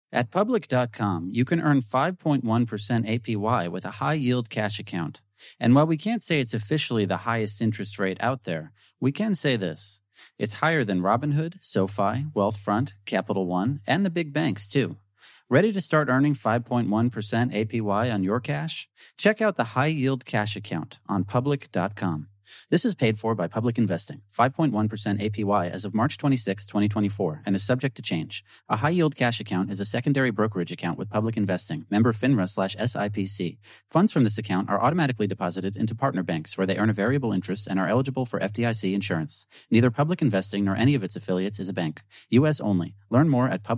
At Public.com, you can earn 5.1% APY with a high-yield cash account. And while we can't say it's officially the highest interest rate out there, we can say this. It's higher than Robinhood, SoFi, Wealthfront, Capital One, and the big banks, too. Ready to start earning 5.1% APY on your cash? Check out the high-yield cash account on Public.com. This is paid for by Public Investing, 5.1% APY as of March 26, 2024, and is subject to change. A high-yield cash account is a secondary brokerage account with Public Investing, member FINRA/SIPC. Funds from this account are automatically deposited into partner banks where they earn a variable interest and are eligible for FDIC insurance. Neither Public Investing nor any of its affiliates is a bank. U.S. only. Learn more at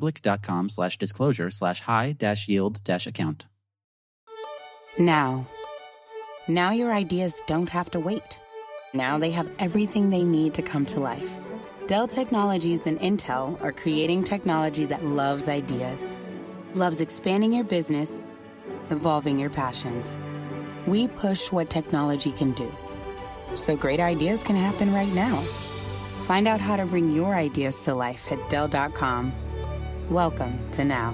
public.com/disclosure/high-yield-account. Now your ideas don't have to wait. Now they have everything they need to come to life. Dell Technologies and Intel are creating technology that loves ideas, loves expanding your business, evolving your passions. We push what technology can do, so great ideas can happen right now. Find out how to bring your ideas to life at Dell.com. Welcome to Now.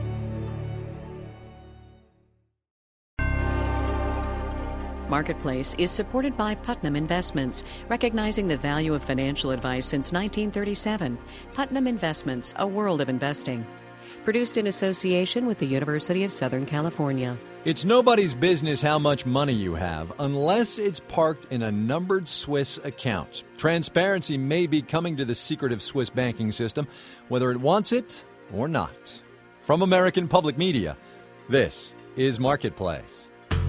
Marketplace is supported by Putnam Investments, recognizing the value of financial advice since 1937. Putnam Investments, a world of investing. Produced in association with the University of Southern California. It's nobody's business how much money you have unless it's parked in a numbered Swiss account. Transparency may be coming to the secretive Swiss banking system, whether it wants it or not. From American Public Media, this is Marketplace.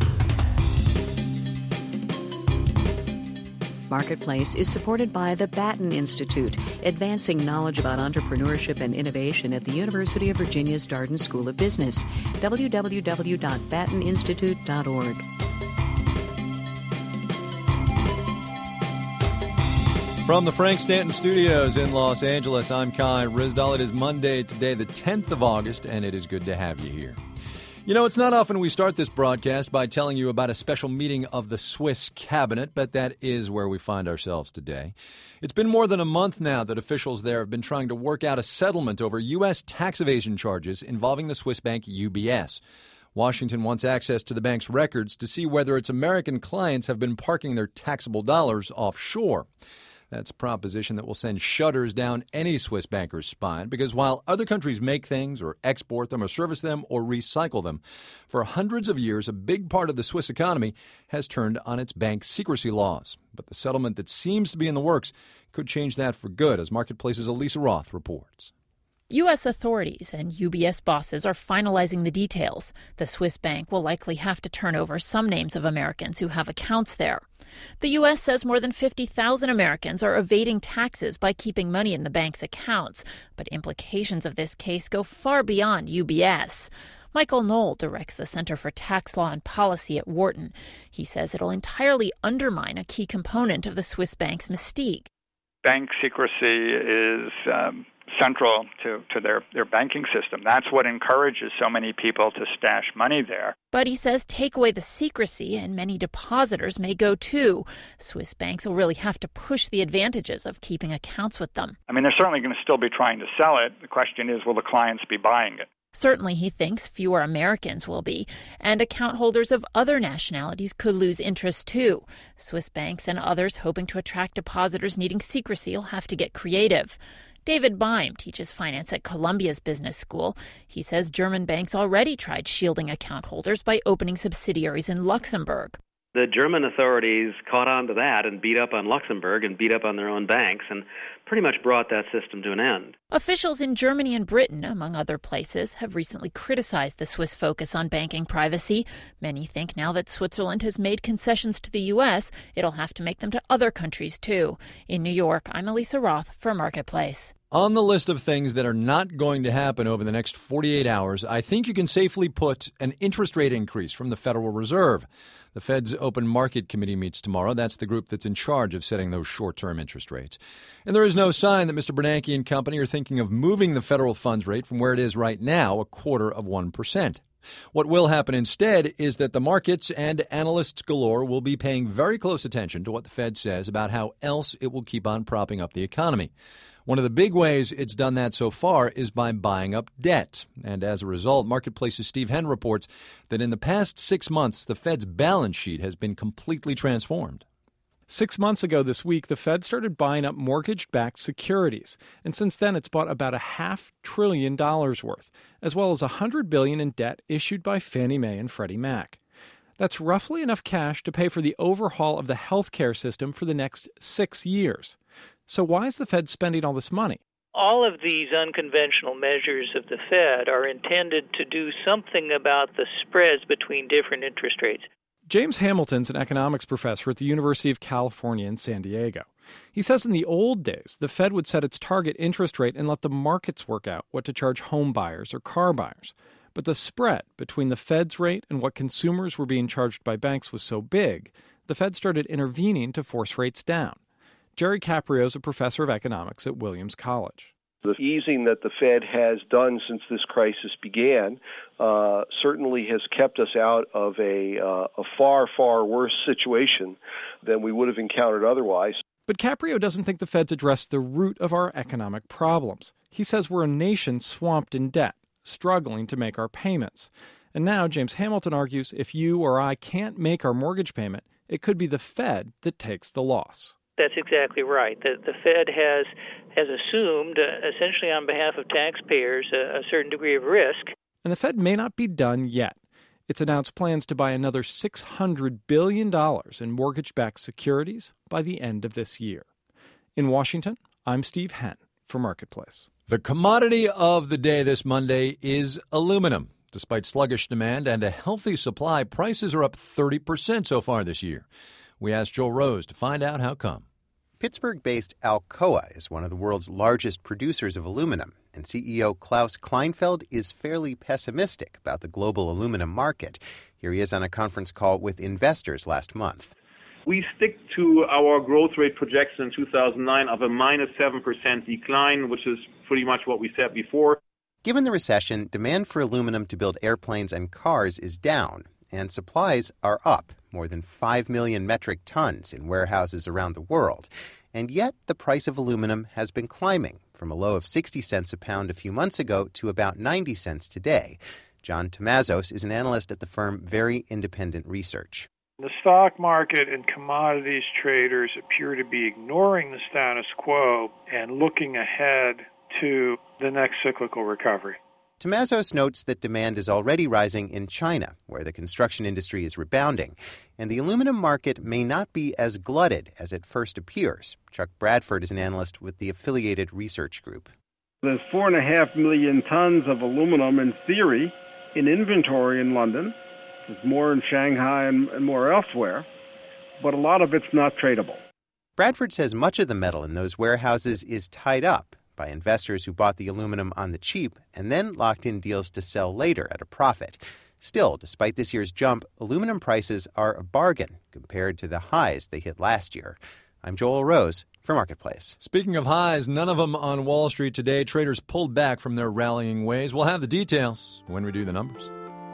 Marketplace is supported by the Batten Institute, advancing knowledge about entrepreneurship and innovation at the University of Virginia's Darden School of Business. www.batteninstitute.org. From the Frank Stanton Studios in Los Angeles, I'm Kai Rizdal. It is Monday today, the 10th of August, and it is good to have you here. You know, it's not often we start this broadcast by telling you about a special meeting of the Swiss cabinet, but that is where we find ourselves today. It's been more than a month now that officials there have been trying to work out a settlement over U.S. tax evasion charges involving the Swiss bank UBS. Washington wants access to the bank's records to see whether its American clients have been parking their taxable dollars offshore. That's a proposition that will send shudders down any Swiss banker's spine because while other countries make things or export them or service them or recycle them, for hundreds of years, a big part of the Swiss economy has turned on its bank secrecy laws. But the settlement that seems to be in the works could change that for good, as Marketplace's Elisa Roth reports. U.S. authorities and UBS bosses are finalizing the details. The Swiss bank will likely have to turn over some names of Americans who have accounts there. The U.S. says more than 50,000 Americans are evading taxes by keeping money in the bank's accounts. But implications of this case go far beyond UBS. Michael Knoll directs the Center for Tax Law and Policy at Wharton. He says it'll entirely undermine a key component of the Swiss bank's mystique. Bank secrecy is central to their banking system. That's what encourages so many people to stash money there. But he says take away the secrecy and many depositors may go too. Swiss banks will really have to push the advantages of keeping accounts with them. I mean, they're certainly going to still be trying to sell it. The question is, will the clients be buying it? Certainly, he thinks fewer Americans will be, and account holders of other nationalities could lose interest too. Swiss banks and others hoping to attract depositors needing secrecy will have to get creative. David Beim teaches finance at Columbia's Business School. He says German banks already tried shielding account holders by opening subsidiaries in Luxembourg. The German authorities caught on to that and beat up on Luxembourg and beat up on their own banks and pretty much brought that system to an end. Officials in Germany and Britain, among other places, have recently criticized the Swiss focus on banking privacy. Many think now that Switzerland has made concessions to the U.S., it'll have to make them to other countries too. In New York, I'm Elisa Roth for Marketplace. On the list of things that are not going to happen over the next 48 hours, I think you can safely put an interest rate increase from the Federal Reserve. The Fed's Open Market Committee meets tomorrow. That's the group that's in charge of setting those short-term interest rates. And there is no sign that Mr. Bernanke and company are thinking of moving the federal funds rate from where it is right now, 0.25%. What will happen instead is that the markets and analysts galore will be paying very close attention to what the Fed says about how else it will keep on propping up the economy. One of the big ways it's done that so far is by buying up debt. And as a result, Marketplace's Steve Henn reports that in the past 6 months, the Fed's balance sheet has been completely transformed. 6 months ago this week, the Fed started buying up mortgage-backed securities, and since then it's bought about $500 billion worth, as well as $100 billion in debt issued by Fannie Mae and Freddie Mac. That's roughly enough cash to pay for the overhaul of the healthcare system for the next 6 years. So why is the Fed spending all this money? All of these unconventional measures of the Fed are intended to do something about the spreads between different interest rates. James Hamilton's an economics professor at the University of California in San Diego. He says in the old days, the Fed would set its target interest rate and let the markets work out what to charge home buyers or car buyers. But the spread between the Fed's rate and what consumers were being charged by banks was so big, the Fed started intervening to force rates down. Jerry Caprio is a professor of economics at Williams College. The easing that the Fed has done since this crisis began certainly has kept us out of a far, far worse situation than we would have encountered otherwise. But Caprio doesn't think the Fed's addressed the root of our economic problems. He says we're a nation swamped in debt, struggling to make our payments. And now, James Hamilton argues, if you or I can't make our mortgage payment, it could be the Fed that takes the loss. That's exactly right. The Fed has assumed, essentially on behalf of taxpayers, a certain degree of risk. And the Fed may not be done yet. It's announced plans to buy another $600 billion in mortgage-backed securities by the end of this year. In Washington, I'm Steve Henn for Marketplace. The commodity of the day this Monday is aluminum. Despite sluggish demand and a healthy supply, prices are up 30% so far this year. We asked Joel Rose to find out how come. Pittsburgh-based Alcoa is one of the world's largest producers of aluminum, and CEO Klaus Kleinfeld is fairly pessimistic about the global aluminum market. Here he is on a conference call with investors last month. We stick to our growth rate projection in 2009 of a minus 7% decline, which is pretty much what we said before. Given the recession, demand for aluminum to build airplanes and cars is down, and supplies are up, more than 5 million metric tons in warehouses around the world. And yet the price of aluminum has been climbing, from a low of 60 cents a pound a few months ago to about 90 cents today. John Tomazos is an analyst at the firm Very Independent Research. The stock market and commodities traders appear to be ignoring the status quo and looking ahead to the next cyclical recovery. Tomazos notes that demand is already rising in China, where the construction industry is rebounding, and the aluminum market may not be as glutted as it first appears. Chuck Bradford is an analyst with the Affiliated Research Group. There's 4.5 million tons of aluminum, in theory, in inventory in London. There's more in Shanghai and more elsewhere, but a lot of it's not tradable. Bradford says much of the metal in those warehouses is tied up by investors who bought the aluminum on the cheap and then locked in deals to sell later at a profit. Still, despite this year's jump, aluminum prices are a bargain compared to the highs they hit last year. I'm Joel Rose for Marketplace. Speaking of highs, none of them on Wall Street today. Traders pulled back from their rallying ways. We'll have the details when we do the numbers.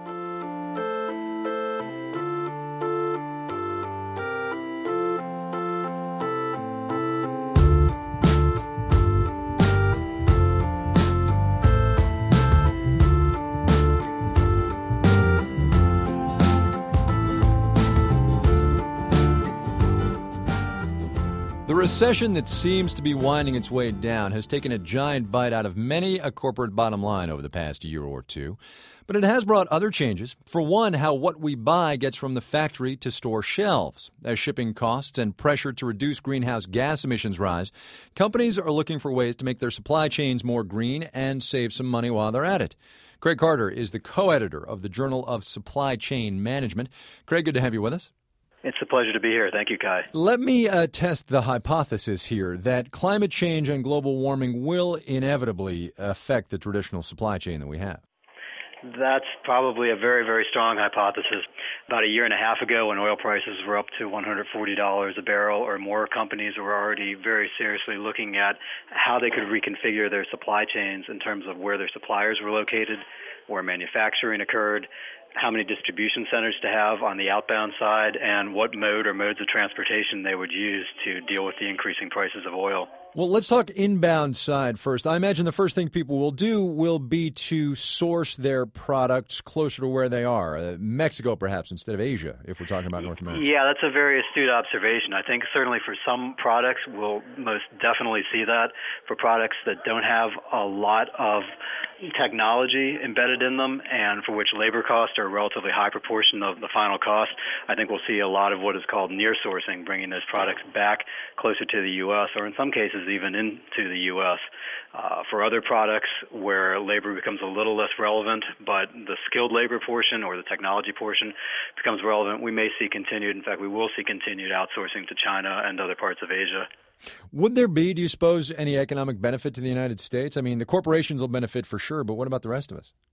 The recession that seems to be winding its way down has taken a giant bite out of many a corporate bottom line over the past year or two. But it has brought other changes. For one, how what we buy gets from the factory to store shelves. As shipping costs and pressure to reduce greenhouse gas emissions rise, companies are looking for ways to make their supply chains more green and save some money while they're at it. Craig Carter is the co-editor of the Journal of Supply Chain Management. Craig, good to have you with us. It's a pleasure to be here. Thank you, Kai. Let me test the hypothesis here that climate change and global warming will inevitably affect the traditional supply chain that we have. That's probably a very, very strong hypothesis. About a year and a half ago, when oil prices were up to $140 a barrel or more, companies were already very seriously looking at how they could reconfigure their supply chains in terms of where their suppliers were located, where manufacturing occurred, how many distribution centers to have on the outbound side, and what mode or modes of transportation they would use to deal with the increasing prices of oil. Well, let's talk inbound side first. I imagine the first thing people will do will be to source their products closer to where they are, Mexico perhaps instead of Asia, if we're talking about North America. Yeah, that's a very astute observation. I think certainly for some products we'll most definitely see that. For products that don't have a lot of technology embedded in them and for which labor costs are a relatively high proportion of the final cost, I think we'll see a lot of what is called near sourcing, bringing those products back closer to the U.S. or in some cases even into the U.S. For other products where labor becomes a little less relevant, but the skilled labor portion or the technology portion becomes relevant, we may see continued, in fact, we will see continued outsourcing to China and other parts of Asia. Would there be, do you suppose, any economic benefit to the United States? I mean, the corporations will benefit for sure, but what about the rest of us?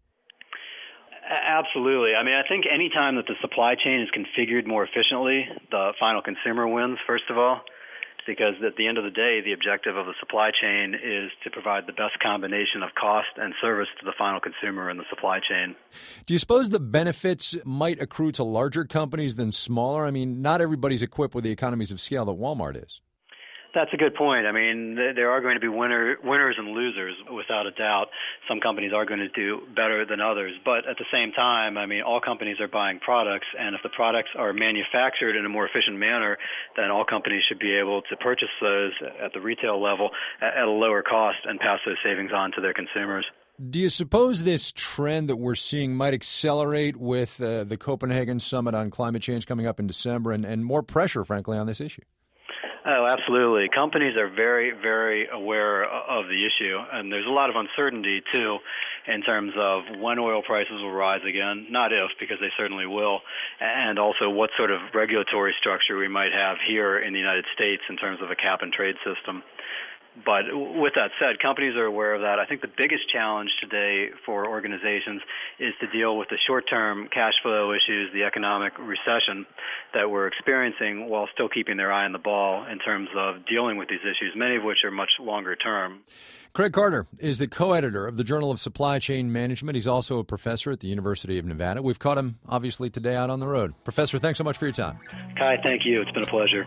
Absolutely. I mean, I think any time that the supply chain is configured more efficiently, the final consumer wins, first of all, because at the end of the day, the objective of the supply chain is to provide the best combination of cost and service to the final consumer in the supply chain. Do you suppose the benefits might accrue to larger companies than smaller? I mean, not everybody's equipped with the economies of scale that Walmart is. That's a good point. I mean, there are going to be winners and losers, without a doubt. Some companies are going to do better than others. But at the same time, I mean, all companies are buying products, and if the products are manufactured in a more efficient manner, then all companies should be able to purchase those at the retail level at a lower cost and pass those savings on to their consumers. Do you suppose this trend that we're seeing might accelerate with the Copenhagen Summit on climate change coming up in December and more pressure, frankly, on this issue? Oh, absolutely. Companies are very, very aware of the issue, and there's a lot of uncertainty, too, in terms of when oil prices will rise again, not if, because they certainly will, and also what sort of regulatory structure we might have here in the United States in terms of a cap-and-trade system. But with that said, companies are aware of that. I think the biggest challenge today for organizations is to deal with the short-term cash flow issues, the economic recession that we're experiencing, while still keeping their eye on the ball in terms of dealing with these issues, many of which are much longer term. Craig Carter is the co-editor of the Journal of Supply Chain Management. He's also a professor at the University of Nevada. We've caught him, obviously, today out on the road. Professor, thanks so much for your time. Kai, thank you. It's been a pleasure.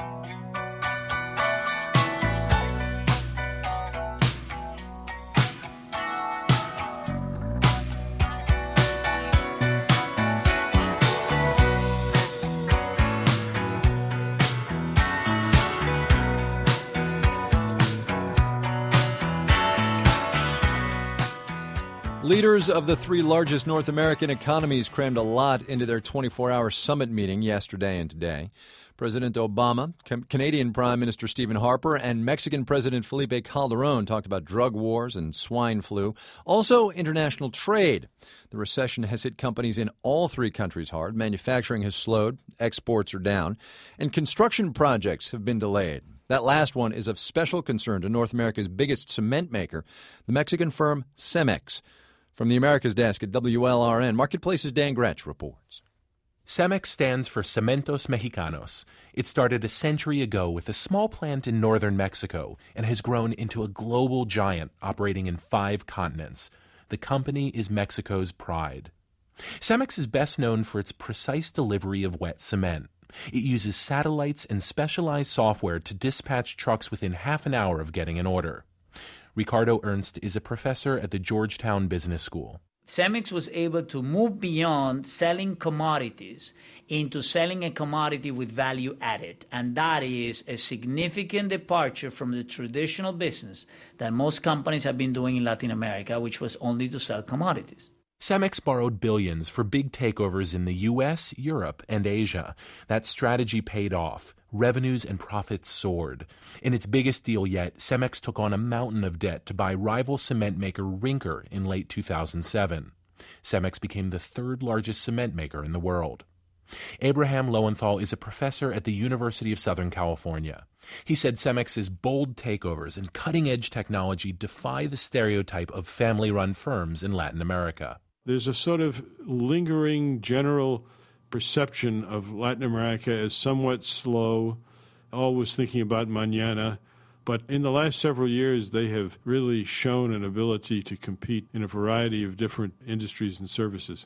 Leaders of the three largest North American economies crammed a lot into their 24-hour summit meeting yesterday and today. President Obama, Canadian Prime Minister Stephen Harper, and Mexican President Felipe Calderón talked about drug wars and swine flu. Also, international trade. The recession has hit companies in all three countries hard. Manufacturing has slowed, exports are down, and construction projects have been delayed. That last one is of special concern to North America's biggest cement maker, the Mexican firm Cemex. From the Americas Desk at WLRN, Marketplace's Dan Gretsch reports. Cemex stands for Cementos Mexicanos. It started a century ago with a small plant in northern Mexico and has grown into a global giant operating in 5 continents. The company is Mexico's pride. Cemex is best known for its precise delivery of wet cement. It uses satellites and specialized software to dispatch trucks within half an hour of getting an order. Ricardo Ernst is a professor at the Georgetown Business School. Cemex was able to move beyond selling commodities into selling a commodity with value added. And that is a significant departure from the traditional business that most companies have been doing in Latin America, which was only to sell commodities. Cemex borrowed billions for big takeovers in the U.S., Europe, and Asia. That strategy paid off. Revenues and profits soared. In its biggest deal yet, Cemex took on a mountain of debt to buy rival cement maker Rinker in late 2007. Cemex became the third largest cement maker in the world. Abraham Lowenthal is a professor at the University of Southern California. He said Cemex's bold takeovers and cutting-edge technology defy the stereotype of family-run firms in Latin America. There's a sort of lingering general perception of Latin America as somewhat slow, always thinking about mañana. But in the last several years, they have really shown an ability to compete in a variety of different industries and services.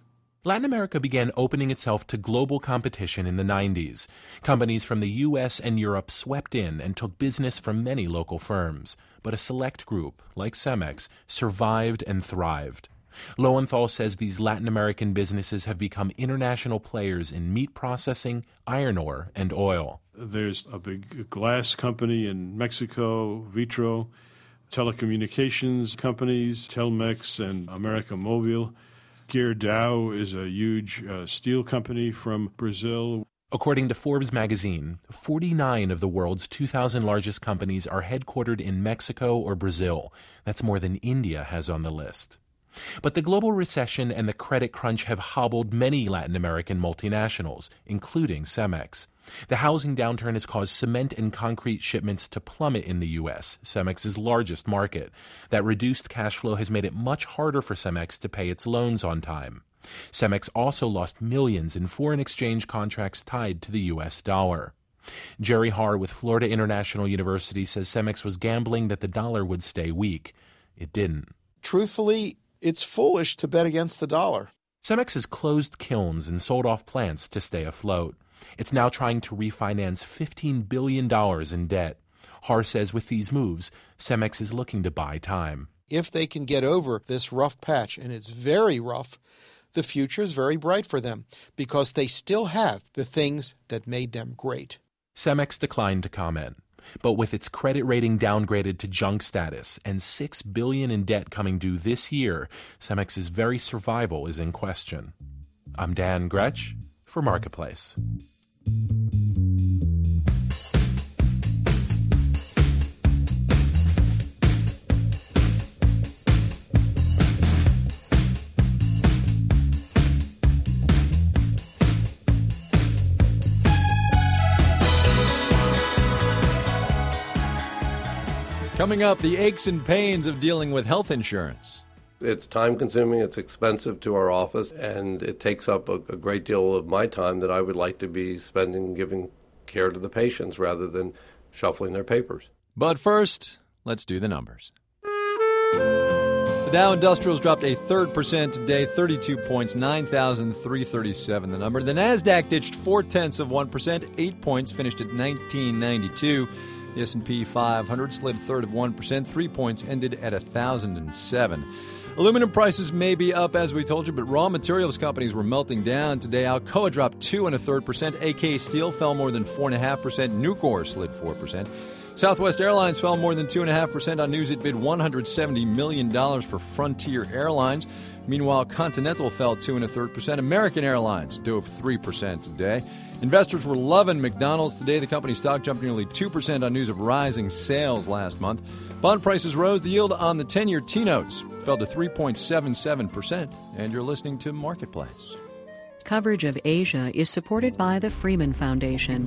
Latin America began opening itself to global competition in the 90s. Companies from the U.S. and Europe swept in and took business from many local firms. But a select group, like Cemex, survived and thrived. Lowenthal says these Latin American businesses have become international players in meat processing, iron ore, and oil. There's a big glass company in Mexico, Vitro, telecommunications companies, Telmex and América Móvil. Gerdau is a huge steel company from Brazil. According to Forbes magazine, 49 of the world's 2,000 largest companies are headquartered in Mexico or Brazil. That's more than India has on the list. But the global recession and the credit crunch have hobbled many Latin American multinationals, including Cemex. The housing downturn has caused cement and concrete shipments to plummet in the U.S., Cemex's largest market. That reduced cash flow has made it much harder for Cemex to pay its loans on time. Cemex also lost millions in foreign exchange contracts tied to the U.S. dollar. Jerry Haar with Florida International University says Cemex was gambling that the dollar would stay weak. It didn't. Truthfully, it's foolish to bet against the dollar. Cemex has closed kilns and sold off plants to stay afloat. It's now trying to refinance $15 billion in debt. Haar says with these moves, Cemex is looking to buy time. If they can get over this rough patch, and it's very rough, the future is very bright for them because they still have the things that made them great. Cemex declined to comment. But with its credit rating downgraded to junk status and $6 billion in debt coming due this year, Cemex's very survival is in question. I'm Dan Gretsch for Marketplace. Coming up, the aches and pains of dealing with health insurance. It's time-consuming, it's expensive to our office, and it takes up a great deal of my time that I would like to be spending giving care to the patients rather than shuffling their papers. But first, let's do the numbers. The Dow Industrials dropped 1/3% today, 32 points, 9,337 the number. The Nasdaq ditched 0.4%, 8 points, finished at 1992. The S&P 500 slid 1/3%, 3 points, ended at 1,007. Aluminum prices may be up, as we told you, but raw materials companies were melting down today. Alcoa dropped 2 1/3%. AK Steel fell more than 4.5%. Nucor slid 4%. Southwest Airlines fell more than 2.5% on news it bid $170 million for Frontier Airlines. Meanwhile, Continental fell 2 1/3%. American Airlines dove 3% today. Investors were loving McDonald's today. The company stock jumped nearly 2% on news of rising sales last month. Bond prices rose. The yield on the 10-year T-notes fell to 3.77%. And you're listening to Marketplace. Coverage of Asia is supported by the Freeman Foundation.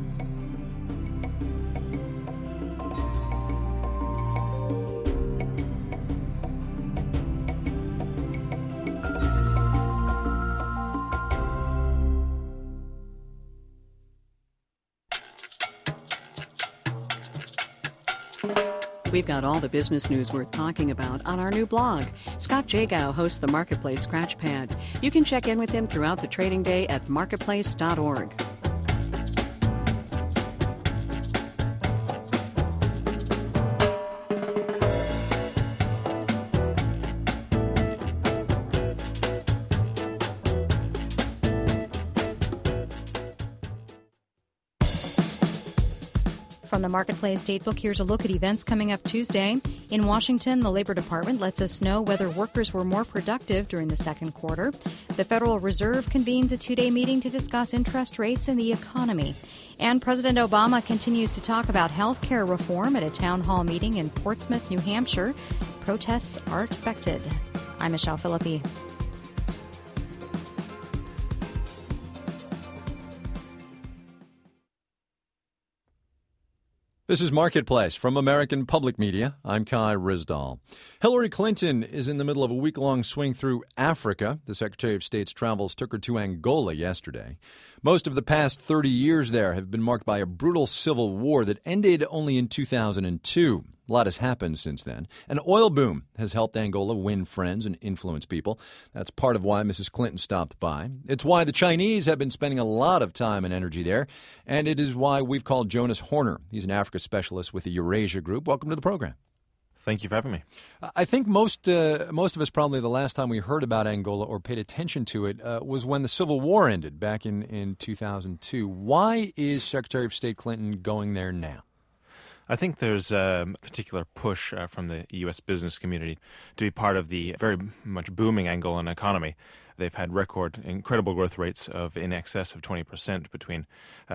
We've got all the business news worth talking about on our new blog. Scott Jagow hosts the Marketplace Scratchpad. You can check in with him throughout the trading day at marketplace.org. From the Marketplace Datebook, here's a look at events coming up Tuesday. In Washington, the Labor Department lets us know whether workers were more productive during the second quarter. The Federal Reserve convenes a two-day meeting to discuss interest rates and the economy. And President Obama continues to talk about health care reform at a town hall meeting in Portsmouth, New Hampshire. Protests are expected. I'm Michelle Philippi. This is Marketplace from American Public Media. I'm Kai Ryssdal. Hillary Clinton is in the middle of a week-long swing through Africa. The Secretary of State's travels took her to Angola yesterday. Most of the past 30 years there have been marked by a brutal civil war that ended only in 2002. A lot has happened since then. An oil boom has helped Angola win friends and influence people. That's part of why Mrs. Clinton stopped by. It's why the Chinese have been spending a lot of time and energy there. And it is why we've called Jonas Horner. He's an Africa specialist with the Eurasia Group. Welcome to the program. Thank you for having me. I think most of us probably the last time we heard about Angola or paid attention to it was when the Civil War ended back in 2002. Why is Secretary of State Clinton going there now? I think there's a particular push from the U.S. business community to be part of the very much booming Angolan economy. They've had incredible growth rates of in excess of 20% between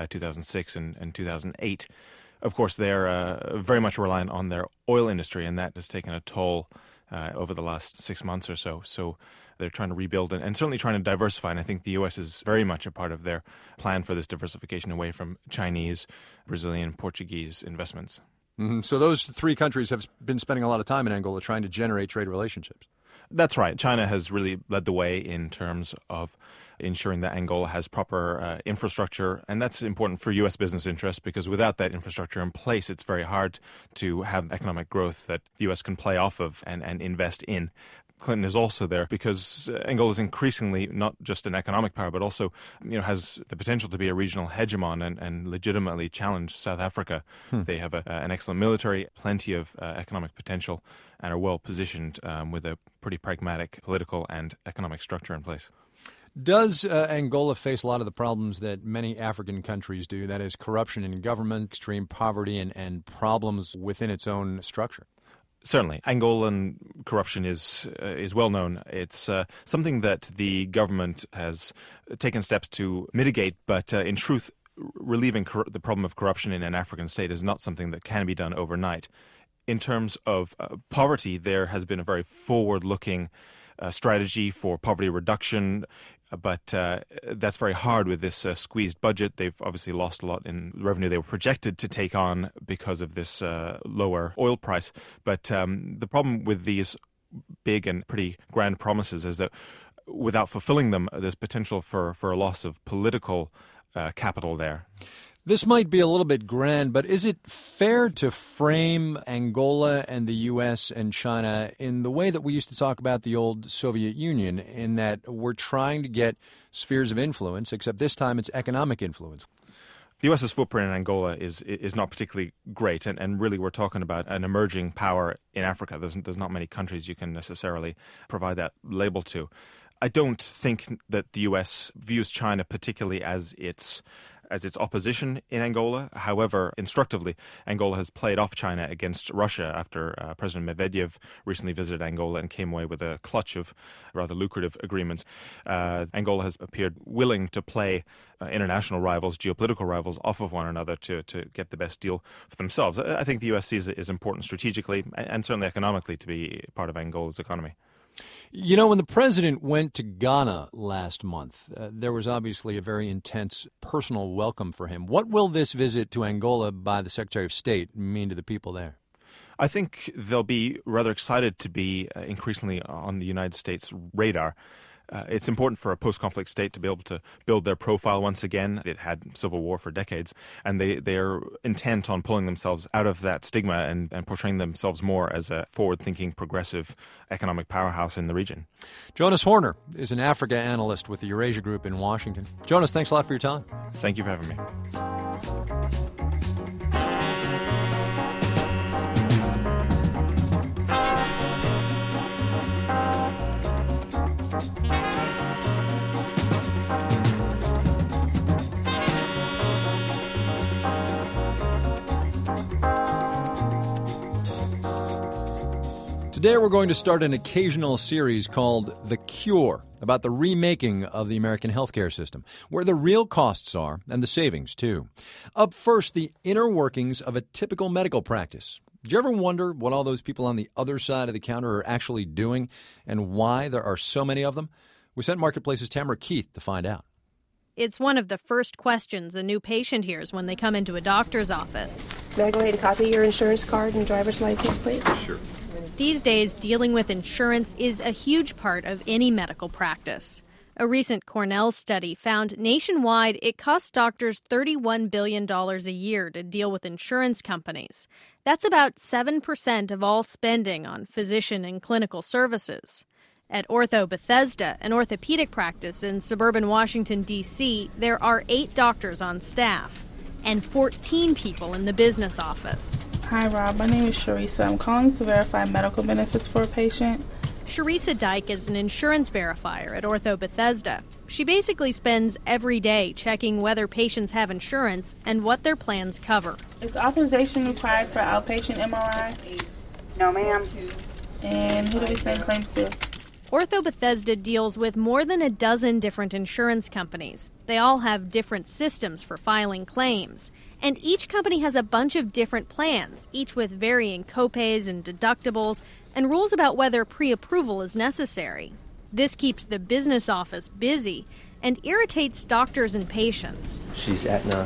2006 and 2008. Of course, they're very much reliant on their oil industry, and that has taken a toll over the last 6 months or so. So they're trying to rebuild and certainly trying to diversify. And I think the U.S. is very much a part of their plan for this diversification away from Chinese, Brazilian, Portuguese investments. Mm-hmm. So those three countries have been spending a lot of time in Angola trying to generate trade relationships. That's right. China has really led the way in terms of ensuring that Angola has proper infrastructure, and that's important for U.S. business interests because without that infrastructure in place, it's very hard to have economic growth that the U.S. can play off of and invest in. Clinton is also there because Angola is increasingly not just an economic power, but also has the potential to be a regional hegemon and legitimately challenge South Africa. They have an excellent military, plenty of economic potential, and are well positioned with a pretty pragmatic political and economic structure in place. Does Angola face a lot of the problems that many African countries do, that is corruption in government, extreme poverty, and problems within its own structure? Certainly. Angolan corruption is well known. It's something that the government has taken steps to mitigate, but in truth, relieving the problem of corruption in an African state is not something that can be done overnight. In terms of poverty, there has been a very forward-looking strategy for poverty reduction, but that's very hard with this squeezed budget. They've obviously lost a lot in revenue they were projected to take on because of this lower oil price. But the problem with these big and pretty grand promises is that without fulfilling them, there's potential for a loss of political capital there. This might be a little bit grand, but is it fair to frame Angola and the U.S. and China in the way that we used to talk about the old Soviet Union, in that we're trying to get spheres of influence, except this time it's economic influence? The U.S.'s footprint in Angola is not particularly great, and really we're talking about an emerging power in Africa. There's not many countries you can necessarily provide that label to. I don't think that the U.S. views China particularly as its opposition in Angola. However, instructively, Angola has played off China against Russia after President Medvedev recently visited Angola and came away with a clutch of rather lucrative agreements. Angola has appeared willing to play international rivals, geopolitical rivals, off of one another to get the best deal for themselves. I think the U.S. sees it as important strategically and certainly economically to be part of Angola's economy. You know, when the president went to Ghana last month, there was obviously a very intense personal welcome for him. What will this visit to Angola by the Secretary of State mean to the people there? I think they'll be rather excited to be increasingly on the United States radar. It's important for a post-conflict state to be able to build their profile once again. It had civil war for decades, and they are intent on pulling themselves out of that stigma and portraying themselves more as a forward-thinking, progressive economic powerhouse in the region. Jonas Horner is an Africa analyst with the Eurasia Group in Washington. Jonas, thanks a lot for your time. Thank you for having me. Today we're going to start an occasional series called The Cure, about the remaking of the American healthcare system, where the real costs are and the savings, too. Up first, the inner workings of a typical medical practice. Do you ever wonder what all those people on the other side of the counter are actually doing and why there are so many of them? We sent Marketplace's Tamara Keith to find out. It's one of the first questions a new patient hears when they come into a doctor's office. May I go ahead and copy your insurance card and driver's license, please? Sure. These days, dealing with insurance is a huge part of any medical practice. A recent Cornell study found nationwide it costs doctors $31 billion a year to deal with insurance companies. That's about 7% of all spending on physician and clinical services. At Ortho Bethesda, an orthopedic practice in suburban Washington, D.C., there are 8 doctors on staff and 14 people in the business office. Hi, Rob. My name is Sharisa. I'm calling to verify medical benefits for a patient. Sharisa Dyke is an insurance verifier at Ortho Bethesda. She basically spends every day checking whether patients have insurance and what their plans cover. Is authorization required for outpatient MRI? No, ma'am. And who do we send claims to? Ortho Bethesda deals with more than a dozen different insurance companies. They all have different systems for filing claims. And each company has a bunch of different plans, each with varying copays and deductibles, and rules about whether pre-approval is necessary. This keeps the business office busy and irritates doctors and patients. She's Aetna.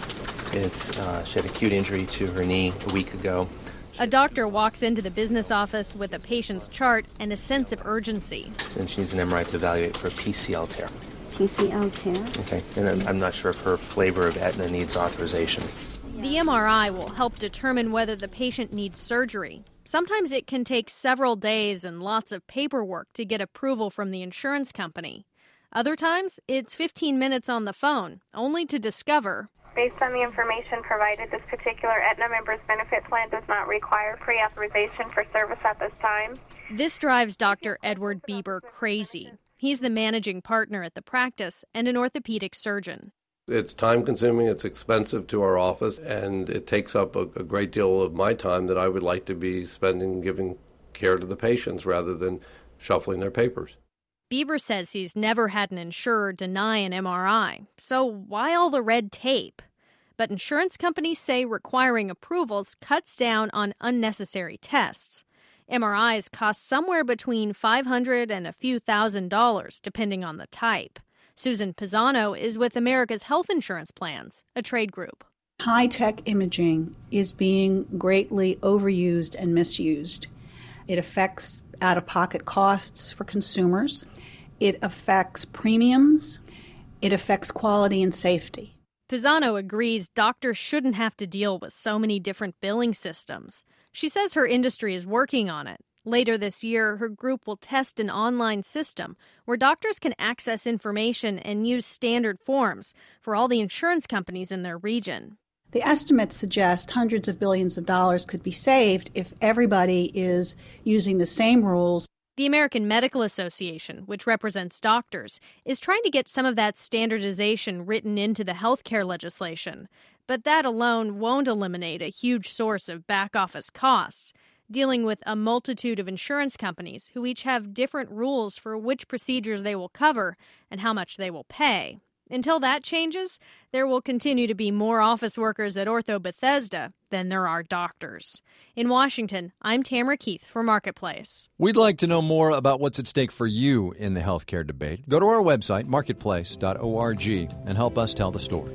She had acute injury to her knee a week ago. A doctor walks into the business office with a patient's chart and a sense of urgency. And she needs an MRI to evaluate for a PCL tear. PCL tear? Okay, and I'm not sure if her flavor of Aetna needs authorization. The MRI will help determine whether the patient needs surgery. Sometimes it can take several days and lots of paperwork to get approval from the insurance company. Other times, it's 15 minutes on the phone, only to discover, based on the information provided, this particular Aetna member's benefit plan does not require pre-authorization for service at this time. This drives Dr. Edward Bieber crazy. He's the managing partner at the practice and an orthopedic surgeon. It's time-consuming, it's expensive to our office, and it takes up a great deal of my time that I would like to be spending giving care to the patients rather than shuffling their papers. Bieber says he's never had an insurer deny an MRI, so why all the red tape? But insurance companies say requiring approvals cuts down on unnecessary tests. MRIs cost somewhere between $500 and a few $1,000s, depending on the type. Susan Pisano is with America's Health Insurance Plans, a trade group. High-tech imaging is being greatly overused and misused. It affects out-of-pocket costs for consumers. It affects premiums. It affects quality and safety. Pisano agrees doctors shouldn't have to deal with so many different billing systems. She says her industry is working on it. Later this year, her group will test an online system where doctors can access information and use standard forms for all the insurance companies in their region. The estimates suggest hundreds of billions of dollars could be saved if everybody is using the same rules. The American Medical Association, which represents doctors, is trying to get some of that standardization written into the healthcare legislation. But that alone won't eliminate a huge source of back-office costs, dealing with a multitude of insurance companies who each have different rules for which procedures they will cover and how much they will pay. Until that changes, there will continue to be more office workers at Ortho Bethesda than there are doctors. In Washington, I'm Tamara Keith for Marketplace. We'd like to know more about what's at stake for you in the healthcare debate. Go to our website, marketplace.org, and help us tell the story.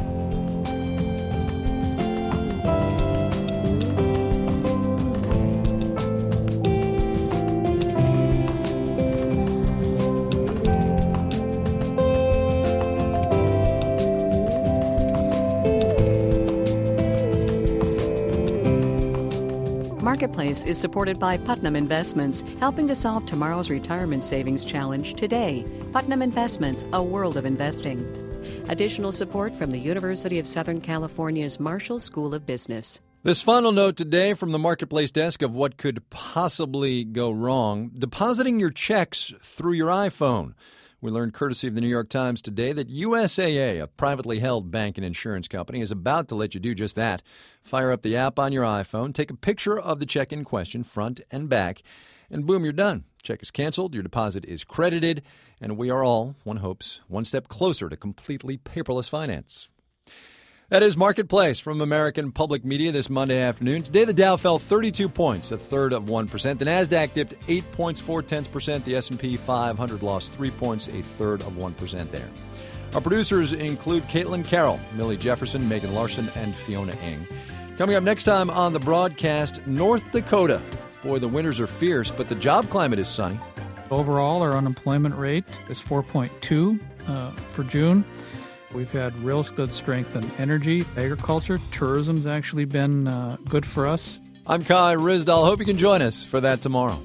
Marketplace is supported by Putnam Investments, helping to solve tomorrow's retirement savings challenge today. Putnam Investments, a world of investing. Additional support from the University of Southern California's Marshall School of Business. This final note today from the Marketplace desk of what could possibly go wrong: depositing your checks through your iPhone. We learned courtesy of the New York Times today that USAA, a privately held bank and insurance company, is about to let you do just that. Fire up the app on your iPhone, take a picture of the check in question, front and back, and boom, you're done. Check is canceled, your deposit is credited, and we are all, one hopes, one step closer to completely paperless finance. That is Marketplace from American Public Media this Monday afternoon. Today, the Dow fell 32 points, a third of 1%. The Nasdaq dipped 8 points, 0.4%. The S&P 500 lost 3 points, a third of 1% there. Our producers include Caitlin Carroll, Millie Jefferson, Megan Larson, and Fiona Ng. Coming up next time on the broadcast, North Dakota. Boy, the winters are fierce, but the job climate is sunny. Overall, our unemployment rate is 4.2 for June. We've had real good strength in energy, agriculture. Tourism's actually been good for us. I'm Kai Ryssdal. Hope you can join us for that tomorrow.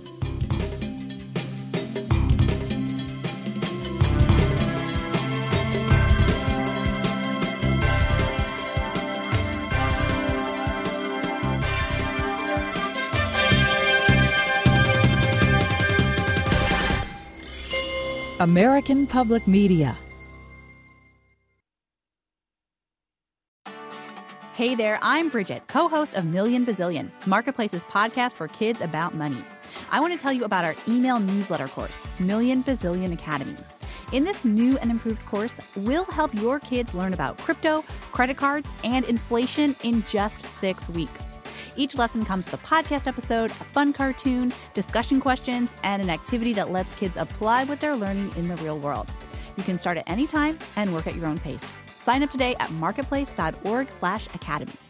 American Public Media. Hey there, I'm Bridget, co-host of Million Bazillion, Marketplace's podcast for kids about money. I want to tell you about our email newsletter course, Million Bazillion Academy. In this new and improved course, we'll help your kids learn about crypto, credit cards, and inflation in just 6 weeks. Each lesson comes with a podcast episode, a fun cartoon, discussion questions, and an activity that lets kids apply what they're learning in the real world. You can start at any time and work at your own pace. Sign up today at marketplace.org/academy.